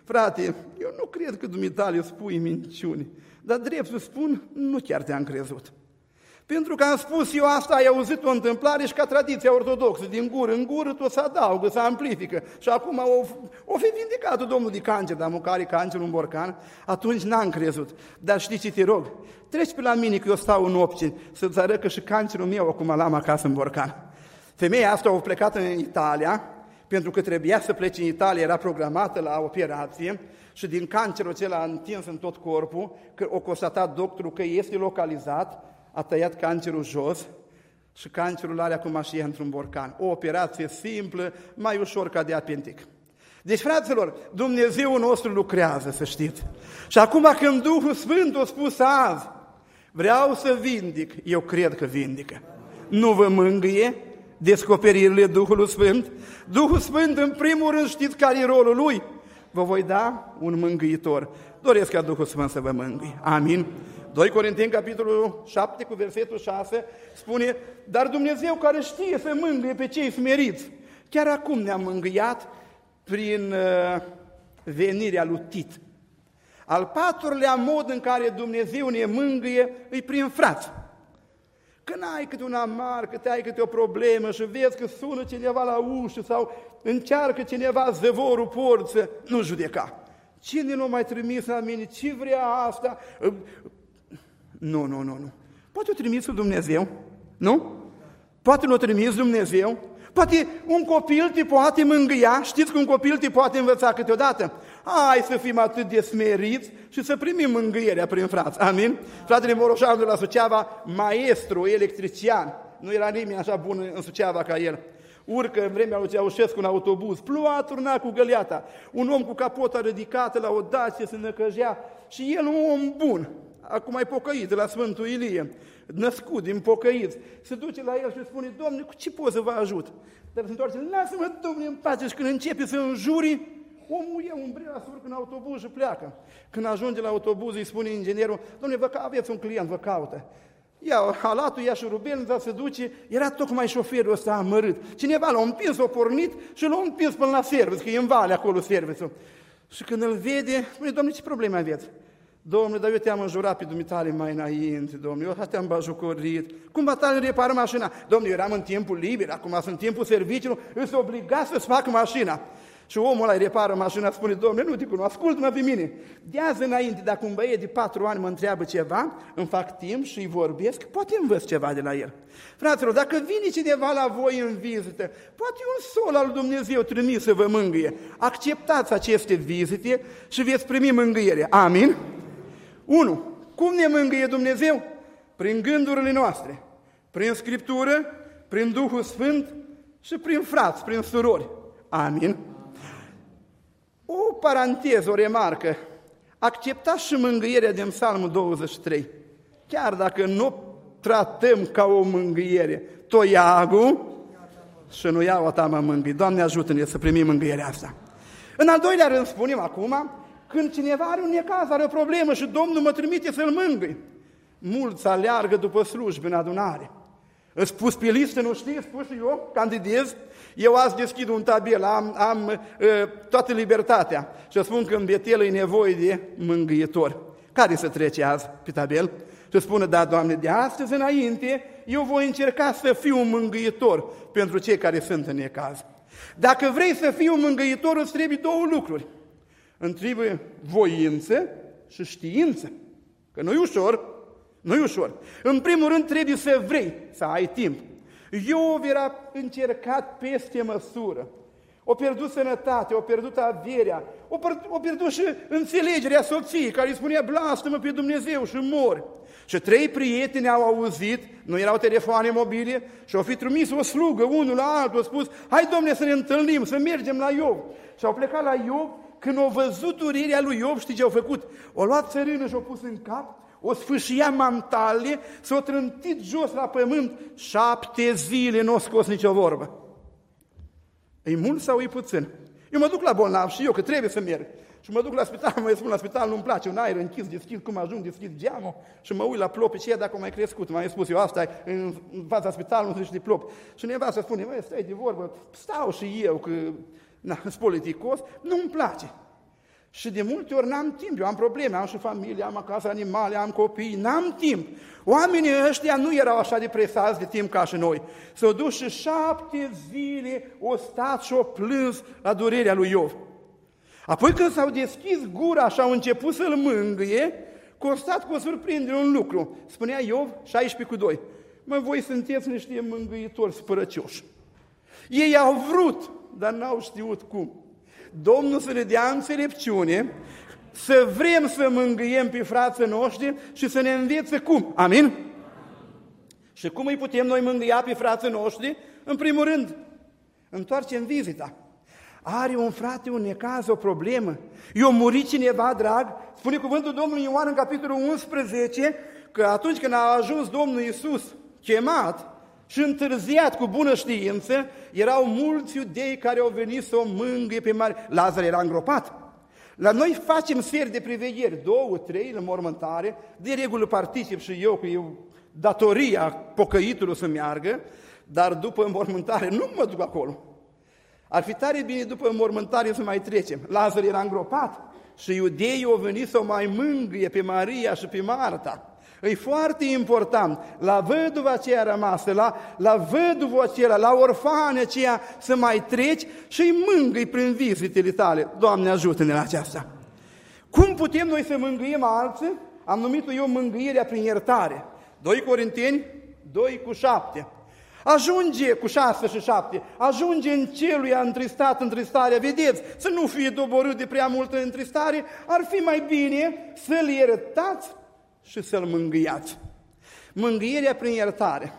frate, eu nu cred că dumitale spui minciuni, dar drept să spun, nu chiar te-am crezut. Pentru că am spus eu asta, ai auzit o întâmplare și ca tradiția ortodoxă, din gură în gură tot se adaugă, se amplifică. Și acum o fi vindicat domnul de cancer, dar măcar e cancerul în borcan, atunci n-am crezut. Dar știi ce te rog? Treci pe la mine că eu stau în Opceni, să-ți arăt că și cancerul meu acum l-am acasă în borcan. Femeia asta a plecat în Italia, pentru că trebuia să plece în Italia, era programată la operație și din cancerul acela întins în tot corpul, că o constatat doctorul că este localizat, a tăiat cancerul jos și cancerul are acum și într-un borcan. O operație simplă, mai ușor ca de apendic. Deci, fraților, Dumnezeu nostru lucrează, să știți. Și acum când Duhul Sfânt a spus azi, vreau să vindic, eu cred că vindică. Nu vă mângâie descoperirile Duhului Sfânt? Duhul Sfânt, în primul rând, știți care e rolul Lui? Vă voi da un mângâitor. Doresc ca Duhul Sfânt să vă mângâie. Amin. 2 Corinteni, capitolul 7, cu versetul 6, spune, dar Dumnezeu care știe să mângâie pe cei smeriți, chiar acum ne-a mângâiat prin venirea lui Tit. Al patrulea mod în care Dumnezeu ne mângâie e prin frați. Când ai câte un amar, că ai câte o problemă și vezi că sună cineva la ușă sau încearcă cineva zăvorul porță, nu judeca. Cine nu m-a trimis la mine? Ce vrea asta? Nu. Poate o trimis Dumnezeu, nu? Poate nu o trimis Dumnezeu. Poate un copil te poate mângâia. Știți că un copil te poate învăța câteodată? Hai să fim atât de smeriți și să primim mângâierea prin frați. Amin? Fratele Moroșanu de la Suceava, maestru electrician, nu era nimeni așa bun în Suceava ca el. Urcă în vremea lui Ceaușescu în autobuz, ploua, turna cu găleata. Un om cu capota ridicată la o Dacie se năcăjea și el un om bun. Acum ai pocăit de la Sfântul Ilie, născut din pocăiți, se duce la el și spune, Doamne, cu ce pot să vă ajut? Dar se întoarce, lasă-mă, Doamne, în pace. Și când începe să înjuri, omul e umbrela, se urcă în autobuz și pleacă. Când ajunge la autobuz, îi spune inginerul, Doamne, aveți un client, vă caută. Ia halatul, ia șurubelnița, se duce, era tocmai șoferul ăsta amărât. Cineva l-a împins, o pornit și l-a împins până la serviciu, că e în vale acolo serviciul. Și când îl vede, spune, Doamne, ce probleme aveți? Domnule, dar eu te-am înjurat pe dumitale mai înainte, Domnule, eu te-am bajucorit. Cum batale repară mașina? Domnule, eu eram în timpul liber, acum sunt în timpul serviciului, îți obligat să-ți fac mașina. Și omul ăla îi repară mașina, spune, Domnule, nu te cunosc, ascultă-mă pe mine. De azi înainte, dacă un băiet de 4 ani mă întreabă ceva, îmi fac timp și îi vorbesc, poate învăț ceva de la el. Fraților, dacă vine cineva la voi în vizită, poate un sol al Dumnezeu trimis să vă mângâie. Acceptați aceste vizite și veți primi mângâiere. Amin? 1. Cum ne mângâie Dumnezeu? Prin gândurile noastre, prin Scriptură, prin Duhul Sfânt și prin frați, prin surori. Amin? O paranteză, o remarcă. Acceptați și mângâierea din Psalmul 23. Chiar dacă nu tratăm ca o mângâiere, toiagul și nu iau o tamă mângâi. Doamne, ajută-ne să primim mângâierea asta. În al doilea rând, spunem acum, când cineva are un necaz, are o problemă și Domnul mă trimite să-l mângâi. Mulți aleargă după slujbe în adunare. Îți pus pe listă, nu știi, spus și eu, candidez. Eu azi deschid un tabel, am toată libertatea și spun că în Betel e nevoie de mângâietor. Care să trece azi pe tabel? Și spună, da, Doamne, de astăzi înainte eu voi încerca să fiu un mângâietor pentru cei care sunt în necaz. Dacă vrei să fii un mângâietor, îți trebuie două lucruri. Îmi trebuie voință și știință, că nu-i ușor, nu-i ușor. În primul rând trebuie să vrei, să ai timp. Iov era încercat peste măsură. O pierdut sănătate, o pierdut averea, o pierdut și înțelegerea soției, care îi spunea, blastă-mă pe Dumnezeu și mor. Și 3 prieteni au auzit, nu erau telefoane mobile, și au fi trimis o slugă, unul la altul, au spus, hai, Dom'le, să ne întâlnim, să mergem la Iov. Și au plecat la Iov. Când au văzut durerea lui Iov, știi ce au făcut? O luat țărână și o pus în cap, o sfâșia mantale, s-o trântit jos la pământ, 7 zile nu o scos nicio vorbă. E mult sau e puțin? Eu mă duc la bolnav și eu, că trebuie să merg. Și mă duc la spital, mă spun la spital, nu-mi place, un aer închis, deschid, cum ajung, deschid geamul și mă uit la plopi ce e dacă mai crescut. M-am spus eu, asta în fața spitalului, nu știu de plop. Și nevastă spune, măi, stai de vorbă, stau și eu, că sunt politicos, nu-mi place. Și de multe ori n-am timp, eu am probleme, am și familie, am acasă animale, am copii, n-am timp. Oamenii ăștia nu erau așa de presați de timp ca și noi. S-au dus și 7 zile, o stat și o plâns la durerea lui Iov. Apoi când s-au deschis gura și au început să-l mângâie, constat că o surprinde un lucru. Spunea Iov 16:2. Mă, voi sunteți niște mângâitori spărăcioși. Ei au vrut, dar n-au știut cum. Domnul să ne dea înțelepciune, să vrem să mângâiem pe frații noștri și să ne învețe cum. Amin? Și cum îi putem noi mângâia pe frații noștri? În primul rând, întoarcem vizita. Are un frate un necaz, o problemă, i-a murit cineva drag, spune cuvântul Domnului Ioan în capitolul 11, că atunci când a ajuns Domnul Iisus chemat și întârziat cu bună știință, erau mulți iudei care au venit să o mângâie pe mare. Lazar era îngropat. La noi facem seri de privegheri, 2, 3 în mormântare, de regulă particip și eu, că e datoria pocăitului să meargă, dar după înmormântare nu mă duc acolo. Ar fi tare bine după înmormântare să mai trecem. Lazar era îngropat și iudeii au venit să o mai mângâie pe Maria și pe Marta. E foarte important, la văduva aceea rămasă, la văduvul acela, la orfane aceea, să mai treci și îi mângâi prin vizitele tale. Doamne, ajută-ne la aceasta! Cum putem noi să mângâiem alții? Am numit-o eu mângâirea prin iertare. 2 Corinteni 2:7. Ajunge cu 6 și 7, ajunge în celuia întristat întristarea, vedeți, să nu fie doborât de prea multă întristare, ar fi mai bine să-l iertați și să-l mângâiați. Mângâierea prin iertare.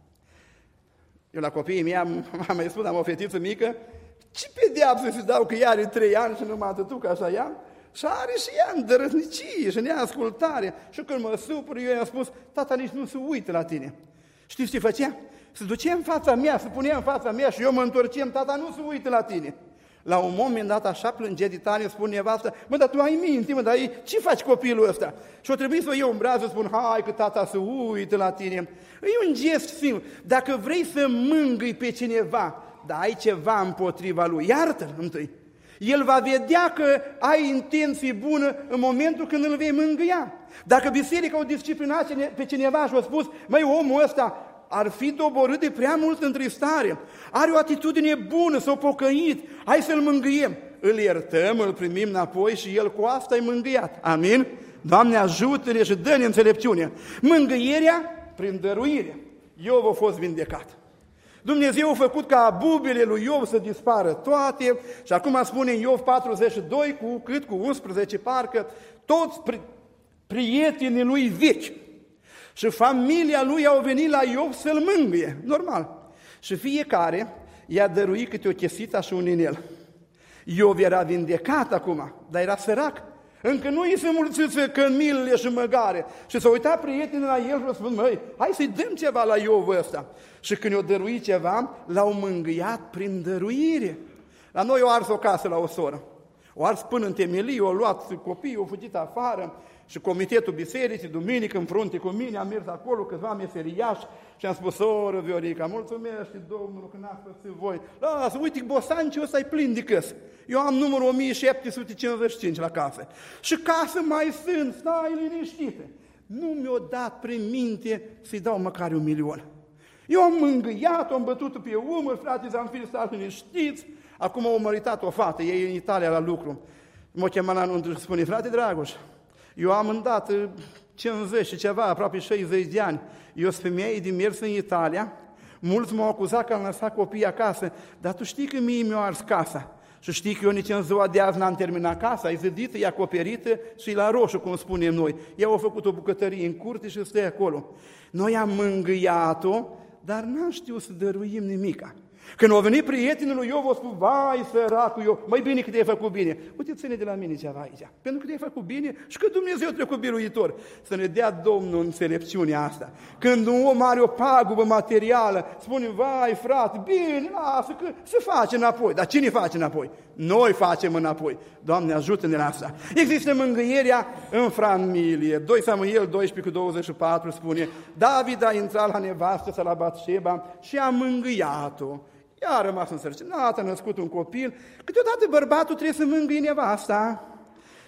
Eu la copiii mei am mai spus, am o fetiță mică, ce pedeapsă să dau că ea are 3 ani și numai atât ca așa ea? Și are și ea îndărăznicie și neascultare. Și când mă supăr, eu i-am spus, tata nici nu se uită la tine. Știți ce făcea? Se ducea în fața mea, se punea în fața mea și eu mă întorceam, tata nu se uită la tine. La un moment dat așa plângea de tare, îmi spune nevastă, mă, dar tu ai minte, mă, dar ce faci copilul ăsta? Și o trebuie să o iau în braț, să spun, hai că tata se uită la tine. E un gest simplu. Dacă vrei să mângâi pe cineva, dar ai ceva împotriva lui, iartă-l întâi. El va vedea că ai intenții bună în momentul când îl vei mângâia. Dacă biserica o disciplinat pe cineva și a spus, măi, omul ăsta ar fi doborât de prea mult întristare, are o atitudine bună, s-a pocăit, hai să-l mângâiem. Îl iertăm, îl primim înapoi și el cu asta e mângâiat. Amin? Doamne, ajută-ne și dă-ne înțelepciune. Mângâierea prin dăruire. Iov a fost vindecat. Dumnezeu a făcut ca bubele lui Iov să dispară toate și acum spune în Iov 42, cu 11 parcă, toți prietenii lui vechi și familia lui au venit la Iov să-l mângâie, normal. Și fiecare i-a dăruit câte o chesită și un inel. Iov era vindecat acum, dar era sărac. Încă nu îi se mulțiță cămilele și măgare. Și s-a uitat prietenii la el și a spus, măi, hai să-i dăm ceva la Iov ăsta. Și când i-a dăruit ceva, l-au mângâiat prin dăruire. La noi o ars o casă la o soră. O ars până în temelie, o luat copiii, o fugit afară. Și comitetul bisericii, duminică, în frunte cu mine, am mers acolo, câțiva meseriași și am spus, soră Viorica, mulțumește Domnul că n-ați pățit voi. Lasă, uite, bosancii ăsta e plin de căs. Eu am numărul 1755 la casă. Și casă mai sunt, stai liniștită. Nu mi-a dat prin minte să-i dau măcar 1.000.000. Eu am mângâiat, am bătut pe umăr, frate, Zanfir, stați liniștiți. Acum a măritat o fată, ei în Italia la lucru. M-a chemat la nuntă și spune, frate Dragoș, eu am îndată 50 și ceva, aproape 60 de ani. Eu sunt femeie din mers în Italia, mulți m-au acuzat că am lăsat copiii acasă, dar tu știi că mie mi-a ars casa. Și știi că eu nici în ziua de azi n-am terminat casa, e zidită, e acoperită și e la roșu, cum spunem noi. Eu au făcut o bucătărie în curte și stă acolo. Noi am mângâiat-o, dar n-am știut să dăruim nimica. Când au venit prietenul lui Iov, au spus, vai, săracul Iov, mai bine că te-ai făcut bine. Uite, ține de la mine ceva aici, pentru că te-ai făcut bine și că Dumnezeu trecut biruitor. Să ne dea Domnul înțelepciunea asta. Când un om are o pagubă materială, spune, vai, frate, bine, lasă, că se face înapoi. Dar cine face înapoi? Noi facem înapoi. Doamne, ajută-ne la asta. Există mângâierea în familie. 2 Samuel 12:24 spune, David a intrat la nevastă sa la Batșeba și a mângâiat-o. Ea a rămas însărcinată, a născut un copil. Câteodată bărbatul trebuie să mângâie nevasta.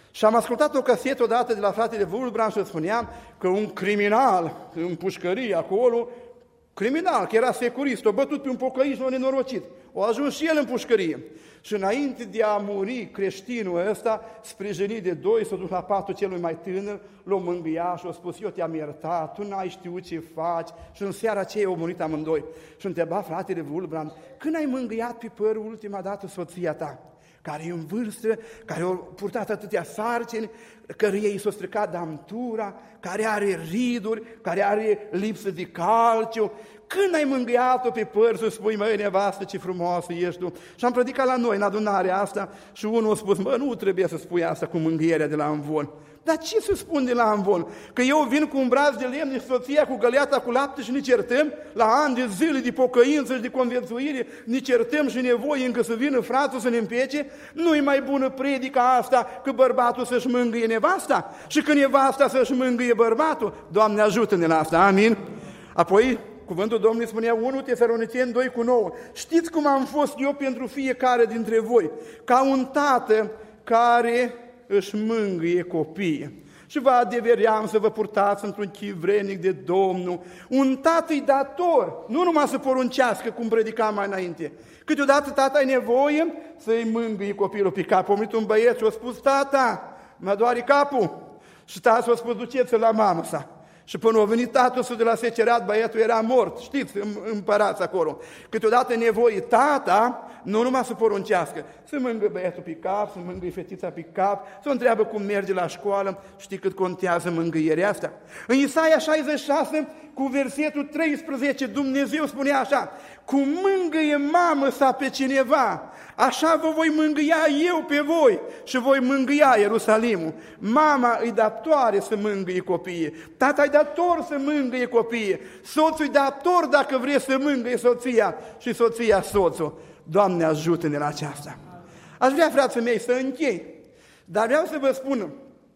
Și am ascultat o casetă odată de la fratele Wulbrand și spuneam că un criminal în pușcărie acolo, criminal, că era securist, o bătut pe un pocăiș, l-a nenorocit. O ajuns și el în pușcărie. Și înainte de a muri creștinul ăsta, sprijinit de doi, s-a dus la patul celui mai tânăr, l-a mângâiat și a spus, eu te-am iertat, tu n-ai știut ce faci. Și în seara aceea au murit amândoi. Și întreba fratele Wulbrand, când ai mângâiat pe părul ultima dată soția ta, care e în vârstă, care a purtat atâtea sarcini, căreia i s-a stricat damtura, care are riduri, care are lipsă de calciu. Când ai mângâiat-o pe păr să spui, măi, nevastă, ce frumoasă ești tu? Și am predicat la noi, în adunarea asta, și unul a spus, mă, nu trebuie să spui asta cu mângâierea de la amvon. Dar ce să spun de la amvon? Că eu vin cu un braț de lemn și soția cu găleata cu lapte și ne certăm la ani de zile de pocăință și de conviețuire, ne certăm și nevoie încă să vină fratul să ne împece? Nu-i mai bună predica asta că bărbatul să-și mângâie nevasta și că nevasta să-și mângâie bărbatul? Doamne, ajută-ne la asta, amin? Apoi, cuvântul Domnului spunea 1 Tesaloniceni 2:9. Știți cum am fost eu pentru fiecare dintre voi, ca un tată care își mângâie copiii. Și vă adeveream să vă purtați într-un chip vrednic de Domnul. Un tată-i dator, nu numai să poruncească, cum predicam mai înainte. Câteodată tata ai nevoie să-i mângâie copilul pe cap. A venit un băieț și a spus, tata, mă doare capul. Și tata s-a spus, duceți-l la mamă sa. Și până a venit tatăl de la secerat, băiatul era mort, știți, împărați acolo. Câteodată e nevoie tata, nu numai să poruncească, să mângâie băiatul pe cap, să mângâie fetița pe cap, să o întreabă cum merge la școală, știi cât contează mângâierea asta? În Isaia 66, cu versetul 13, Dumnezeu spunea așa, cum mângâie mamă sa pe cineva, așa vă voi mângâia eu pe voi și voi mângâia Ierusalimul. Mama îi datoare să mângâie copiii, tata îi dator să mângâie copiii, soțul îi dator dacă vrei să mângâie soția și soția soțul. Doamne, ajută-ne la aceasta. Aș vrea, frații mei, să închei, dar vreau să vă spun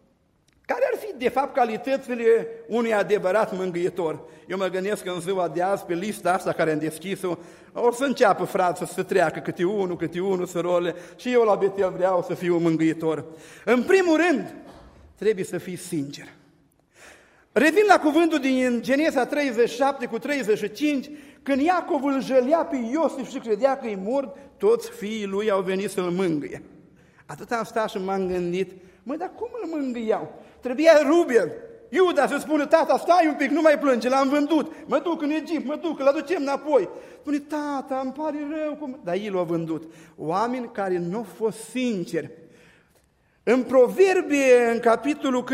care ar fi, de fapt, calitățile unui adevărat mângâietor. Eu mă gândesc că în ziua de azi, pe lista asta care am deschis-o, or să înceapă, frață, să treacă câte unul, sărole, și eu la Betel vreau să fiu un mângâietor. În primul rând, trebuie să fii sincer. Revin la cuvântul din Genesa 37 cu 35, când Iacov îl jălea pe Iosif și credea că e mort, toți fiii lui au venit să-l mângâie. Atât am stat și m-am gândit, măi, dar cum îl mângâiau? Trebuia Ruben, Iuda să spună, tata, stai un pic, nu mai plânge, l-am vândut, mă duc în Egipt, mă duc, îl aducem înapoi. Spune, tata, îmi pare rău, dar ei l-au vândut. Oameni care nu au fost sinceri. În Proverbe, în capitolul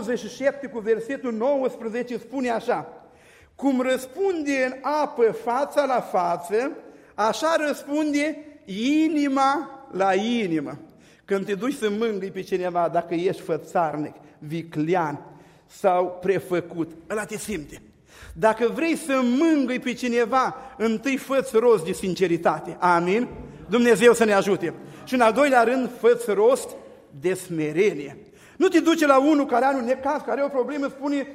27, cu versetul 19, spune așa, cum răspunde în apă fața la față, așa răspunde inima la inimă. Când te duci să mângâi pe cineva, dacă ești fățarnic, viclean sau prefăcut, ăla te simte. Dacă vrei să mângâi pe cineva, întâi fă-ți rost de sinceritate. Amin? Dumnezeu să ne ajute. Și în al doilea rând, fă-ți rost de smerenie. Nu te duce la unul care are un necaz, care are o problemă, spune,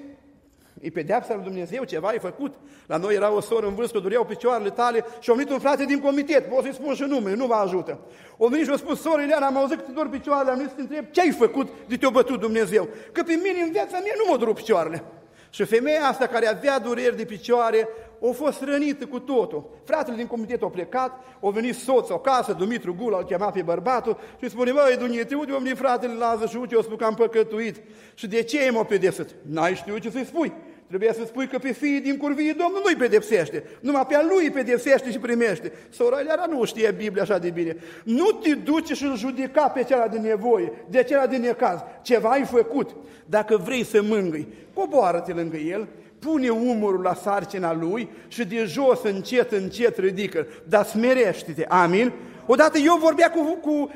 e pedeapsa lui Dumnezeu, ceva ai făcut. La noi era o soră în vârstă, dureau picioarele tale și a venit un frate din comitet, pot să-i spun și numele, nu vă ajută. O venit și a spus, soră Ileana, am auzit că te dor picioarele, am venit să te întreb, ce ai făcut de te-a bătut Dumnezeu? Că pe mine în viața mea nu mă doru picioarele. Și femeia asta care avea dureri de picioare, a fost rănită cu totul. Fratele din comitet a plecat, a venit soțul acasă, Dumitru Gula, îl chema pe bărbatul și spune, băi, Dumnezeu, uite, am venit fratele Lazar și uite, eu spun că am păcătuit. Și de ce m-a pedepsit? N-ai știut ce să-i spui. Trebuie să spui că pe fiii din curvie Domnul nu-i pedepsește, numai pe a lui îi pedepsește și primește. Sora Ileana nu știe Biblia așa de bine. Nu te duci și îl judeca pe cela de nevoie, de cela de necaz. Ceva ai făcut. Dacă vrei să mângâi, coboară-te lângă el, pune umărul la sarcina lui și de jos încet ridică, dar smerește-te. Amin? Odată eu vorbea cu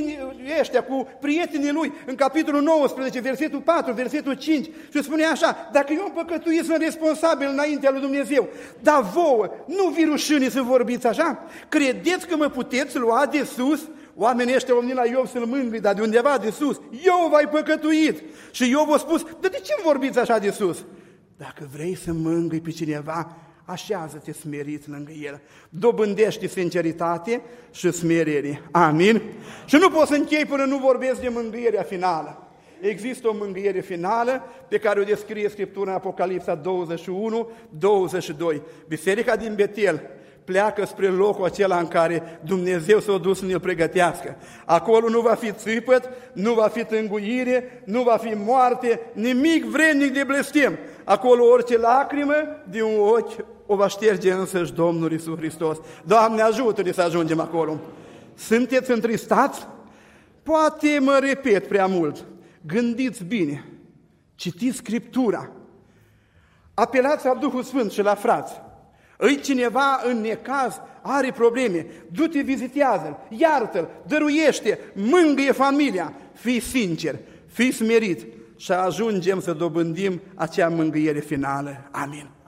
ăștia, cu prietenii lui, în capitolul 19, versetul 4, versetul 5, și spunea așa, dacă eu am păcătuit, sunt responsabil înaintea lui Dumnezeu, dar vouă, nu vi rușine să vorbiți așa? Credeți că mă puteți lua de sus? Oamenii ăștia au venit la Iov să-l mângâi, dar de undeva de sus, Iov ai păcătuit. Și Iov a spus, de ce vorbiți așa de sus? Dacă vrei să mângâi pe cineva, așează-te smerit lângă el, dobândește sinceritate și smerenie. Amin? Și nu poți să închei până nu vorbesc de mângâierea finală. există o mângâiere finală pe care o descrie Scriptura în Apocalipsa 21-22. Biserica din Betel pleacă spre locul acela în care Dumnezeu s-a dus să ne-l pregătească. Acolo nu va fi țipăt, nu va fi tânguire, nu va fi moarte, nimic vrednic de blestem. Acolo orice lacrimă de un ochi o va șterge însăși Domnul Iisus Hristos. Doamne, ajută-ne să ajungem acolo. Sunteți întristați? Poate mă repet prea mult. Gândiți bine, citiți Scriptura, apelați la Duhul Sfânt și la frați. Îi cineva în necaz, are probleme, du-te, vizitează-l, iartă-l, dăruiește, mângâie familia, fii sincer, fii smerit și ajungem să dobândim acea mângâiere finală. Amin.